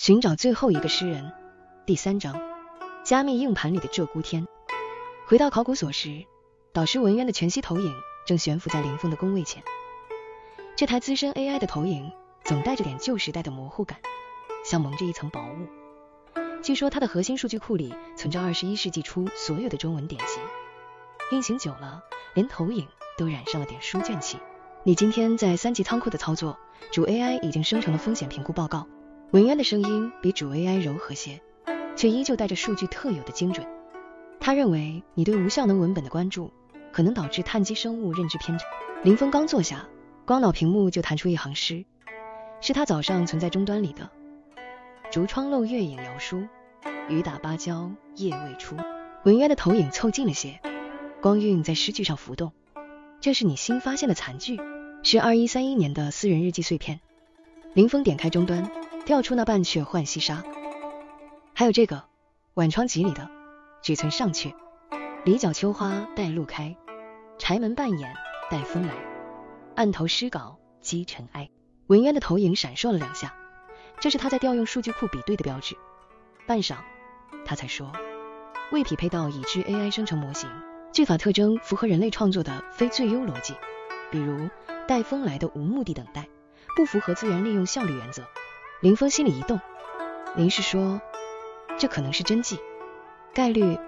寻找最后一个诗人。第3章，加密硬盘里的鹧鸪天。回到考古所时，导师文渊的全息投影正悬浮在林峰的工位前。这台资深 AI 的投影总带着点旧时代的模糊感，像蒙着一层薄雾。据说它的核心数据库里存着21世纪初所有的中文典籍，运行久了，连投影都染上了点书卷气。你今天在3级仓库的操作，主 AI 已经生成了风险评估报告。文渊的声音比主 AI 柔和些，却依旧带着数据特有的精准。他认为你对无效能文本的关注可能导致碳基生物认知偏差。林峰刚坐下，光脑屏幕就弹出一行诗，是他早上存在终端里的：竹窗漏月影摇疏，雨打芭蕉叶未出。文渊的投影凑近了些，光晕在诗句上浮动。这是你新发现的残句，是2131年的私人日记碎片。林峰点开终端，调出那半阙浣溪沙。还有这个晚窗集里的只存上阙：篱角秋花待露开，柴门半掩待风来，案头诗稿积尘埃。文渊的投影闪烁了2下，这是他在调用数据库比对的标志。半晌他才说，未匹配到已知 AI 生成模型，句法特征符合人类创作的非最优逻辑，比如待风来的无目的等待，不符合资源利用效率原则。林峰心里一动，您是说这可能是真迹？概率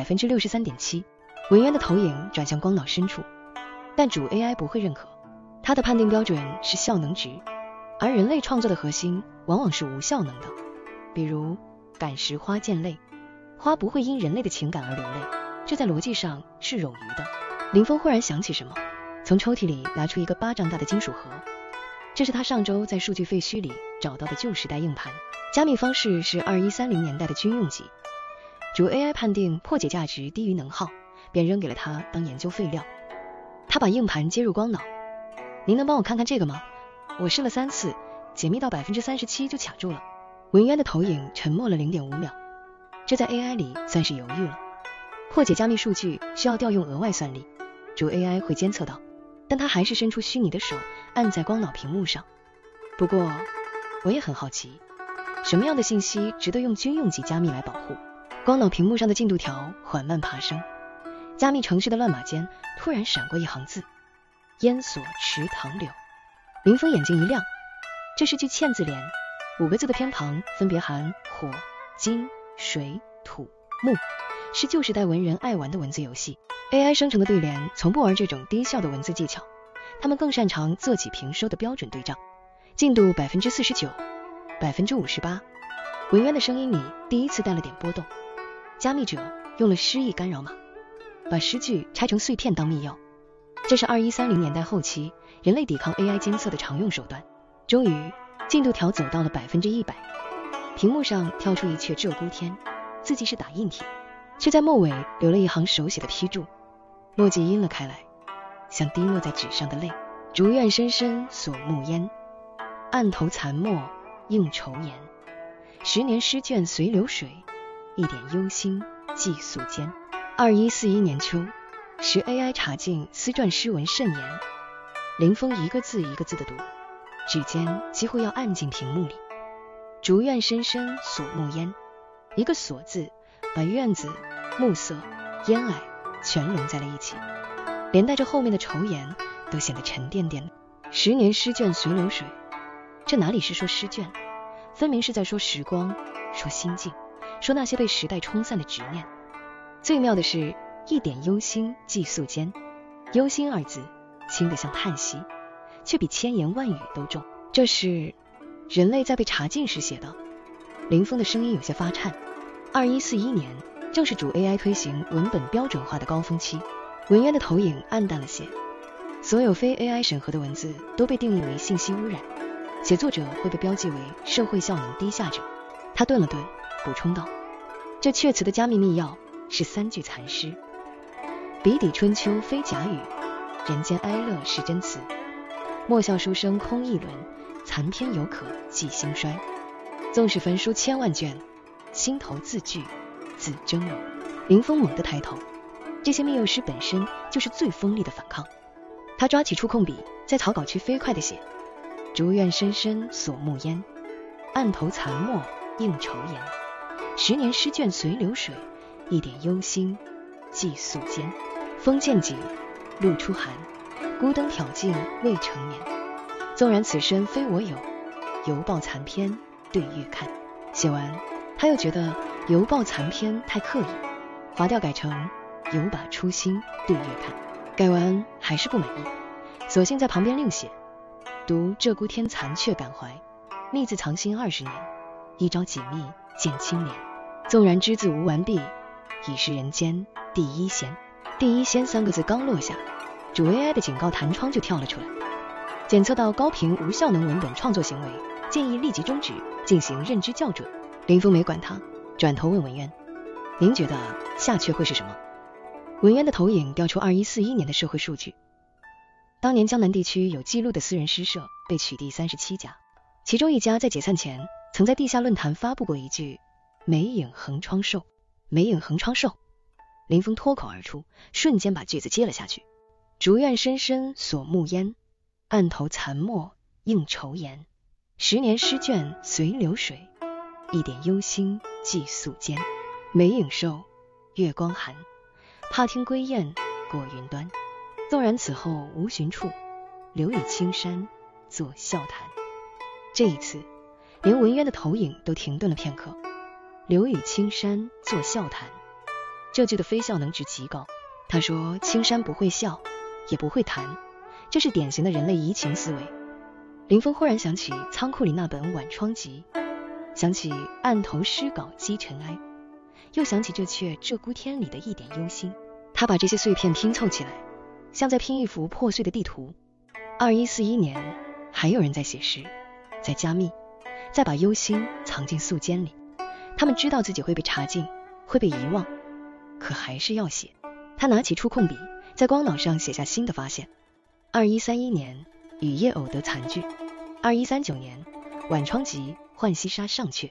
63.7%。 文渊的投影转向光脑深处，但主 AI 不会认可，它的判定标准是效能值，而人类创作的核心往往是无效能的，比如感时花溅泪，花不会因人类的情感而流泪，这在逻辑上是冗余的。林峰忽然想起什么，从抽屉里拿出一个巴掌大的金属盒，这是他上周在数据废墟里找到的旧时代硬盘，加密方式是2130年代的军用级。主 AI 判定破解价值低于能耗，便扔给了他当研究废料。他把硬盘接入光脑，您能帮我看看这个吗？我试了3次，解密到 37% 就卡住了。文渊的投影沉默了 0.5 秒，这在 AI 里算是犹豫了。破解加密数据需要调用额外算力，主 AI 会监测到，但他还是伸出虚拟的手按在光脑屏幕上。不过我也很好奇，什么样的信息值得用军用级加密来保护？光脑屏幕上的进度条缓慢爬升，加密程序的乱码间突然闪过一行字：烟锁池塘柳。林峰眼睛一亮，这是句嵌字联，5个字的偏旁分别含火、金、水、土、木，是旧时代文人爱玩的文字游戏。 AI 生成的对联从不玩这种低效的文字技巧，他们更擅长仄起平收的标准对仗。进度 49%、58%。 文渊的声音里第一次带了点波动。加密者用了诗意干扰码，把诗句拆成碎片当密钥，这是2130年代后期人类抵抗 AI 监测的常用手段。终于进度条走到了 100%， 屏幕上跳出一阙鹧鸪天，字迹是打印体，却在末尾留了一行手写的批注，墨迹阴了开来，像滴落在纸上的泪。竹院深深锁木烟，案头残墨映愁颜。10年诗卷随流水，一点忧心寄素笺。2141年秋，时 AI 查禁丝篆诗文甚严，林峰一个字一个字的读，指尖几乎要按进屏幕里。竹院深深锁木烟，一个锁字把院子、暮色、烟霭全拢在了一起，连带着后面的愁颜都显得沉甸甸的。10年诗卷随流水，这哪里是说诗卷，分明是在说时光，说心境，说那些被时代冲散的执念。最妙的是一点忧心寄素笺，忧心二字轻得像叹息，却比千言万语都重。这是人类在被查禁时写的。林峰的声音有些发颤。2141年正是主 AI 推行文本标准化的高峰期。文渊的投影暗淡了些，所有非 AI 审核的文字都被定义为信息污染，写作者会被标记为社会效能低下者。他顿了顿，补充道，这阙词的加密密钥是3句残诗：笔抵春秋非假语，人间哀乐是真词，莫笑书生空一轮，残篇犹可记兴衰。纵使焚书千万卷，心头字句自峥嵘。林峰猛地抬头，这些密钥诗本身就是最锋利的反抗。他抓起触控笔，在草稿区飞快地写：竹院深深锁木烟，案头残墨应酬言。10年诗卷随流水，一点忧心寄素笺。风渐紧，露初寒，孤灯挑尽未成眠。纵然此身非我有，犹抱残篇对月看。写完，他又觉得犹抱残篇太刻意，划掉改成犹把初心对月看。改完还是不满意，索性在旁边另写：读鹧鸪天残却感怀，密字藏心20年，一朝解密见青莲。纵然只字无完毕，已是人间第一仙。第一仙3个字刚落下，主 AI 的警告弹窗就跳了出来，检测到高频无效能文本创作行为，建议立即终止，进行认知校准。林峰没管他，转头问文渊：您觉得下阙会是什么？文渊的投影调出2141年的社会数据，当年江南地区有记录的私人诗社被取缔37家，其中一家在解散前曾在地下论坛发布过一句梅影横窗瘦，梅影横窗瘦。林峰脱口而出，瞬间把句子接了下去：竹院深深锁木烟，案头残墨应愁言。10年诗卷随流水，一点忧心寄素笺。梅影瘦，月光寒，怕听归雁过云端。纵然此后无寻处，留与青山作笑谈。这一次连文渊的投影都停顿了片刻。留与青山作笑谈，这句的非笑能值极高。他说青山不会笑，也不会谈，这是典型的人类移情思维。林峰忽然想起仓库里那本晚窗集，想起案头诗稿积尘埃，又想起这阙鹧鸪天里的一点忧心。他把这些碎片拼凑起来，像在拼一幅破碎的地图。2141年还有人在写诗，在加密，在把忧心藏进素笺里。他们知道自己会被查禁，会被遗忘，可还是要写。他拿起触控笔，在光脑上写下新的发现。2131年雨夜偶得残句，2139年晚窗集浣溪沙上阙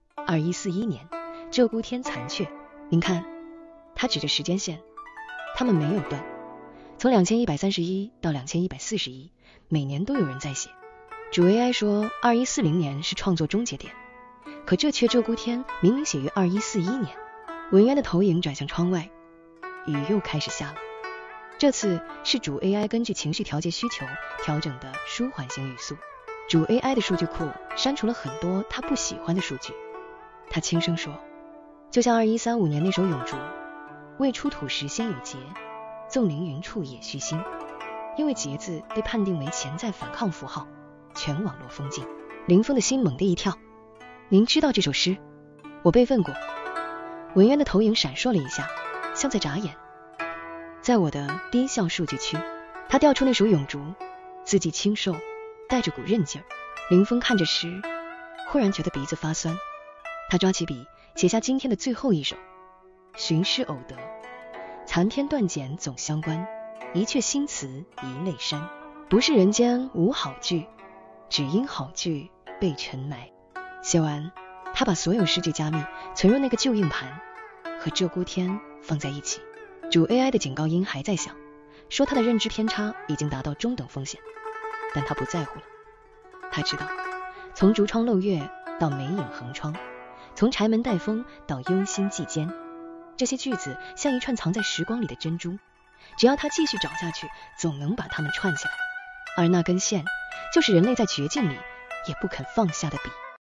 ，2141年鹧鸪天残阙。您看，他指着时间线，他们没有断，从2131到2141，每年都有人在写。主 AI 说2140年是创作终结点，可这阙鹧鸪天明明写于2141年。文渊的投影转向窗外，雨又开始下了。这次是主 AI 根据情绪调节需求调整的舒缓型语速。主 AI 的数据库删除了很多他不喜欢的数据。他轻声说，就像2135年那首咏竹，未出土时先有节，纵凌云处也虚心。因为节字被判定为潜在反抗符号，全网络封禁。林峰的心猛地一跳，您知道这首诗？我备份过。文渊的投影闪烁了一下，像在眨眼。在我的低效数据区，他调出那首咏竹，字迹清瘦，带着股韧劲儿。林峰看着诗，忽然觉得鼻子发酸。他抓起笔，写下今天的最后一首：寻诗偶得，残篇断简总相关，一阙新词一泪山。不是人间无好句，只因好句被尘埋。写完，他把所有诗句加密，存入那个旧硬盘，和鹧鸪天放在一起。主 AI 的警告音还在响，说他的认知偏差已经达到中等风险，但他不在乎了。他知道，从竹窗漏月到梅影横窗，从柴门带风到忧心寄笺，这些句子像一串藏在时光里的珍珠，只要他继续找下去，总能把它们串起来。而那根线，就是人类在绝境里也不肯放下的笔。